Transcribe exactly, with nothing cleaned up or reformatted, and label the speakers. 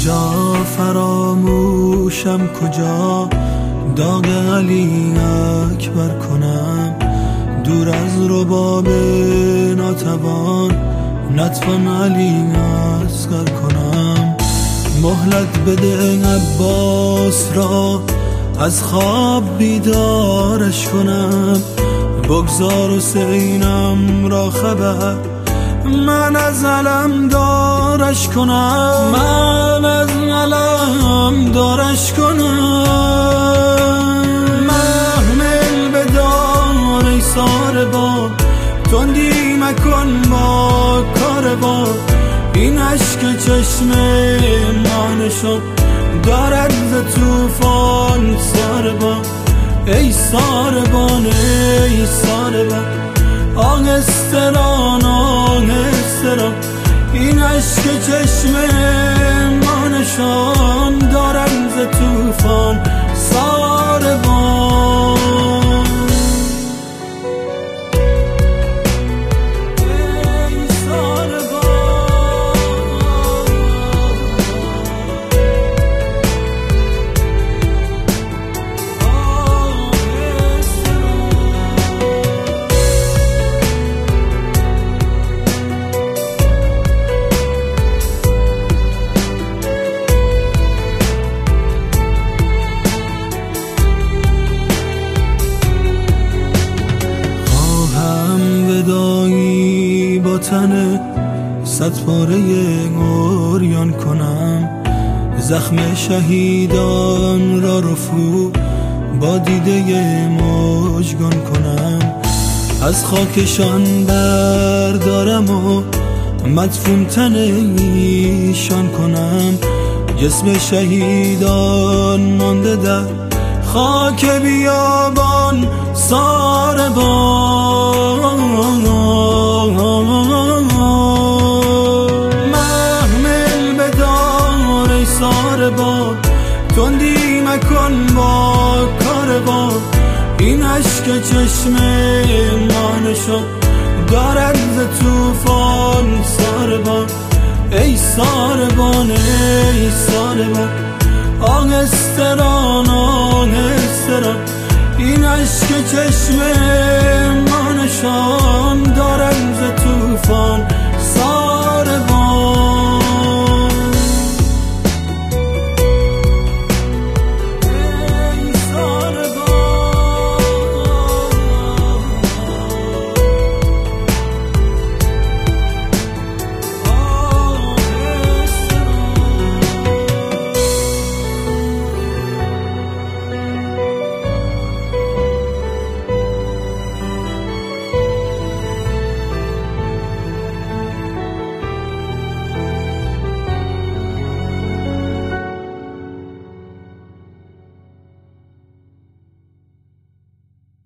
Speaker 1: کجا فراموشم، کجا داغ علی اکبر کنم، دور از رباب ناتوان نتوان علی اصغر کنم. مهلت بده عباس را از خواب بیدارش کنم، بگذار حسینم را خبر من از علم دارش کنم، من از علم دارش کنم. محمل بدار ای ساربان، تندی مکن با کاروان، این عشق چشم مانشان دارد ز توفان ساربان. ای ساربان ای ساربان، آهستران آهستران، این عشق چشم ما نشان دارند ز توفان ساربان. با تن صد پاره عریان کنم، زخم شهیدان را رفو با دیده مژگان کنم، از خاکشان بردارم و مدفون تن ایشان کنم. جسم شهیدان مانده در خاک بیابان ساربان. محمل بدار ای ساربان، تندی مکن با کاروان، این عشق چشم ما نشان دارد ز توفان ساربان. ای ساربان ای ساربان، آهستران آهستران، این عشق چشم ما نشان دارد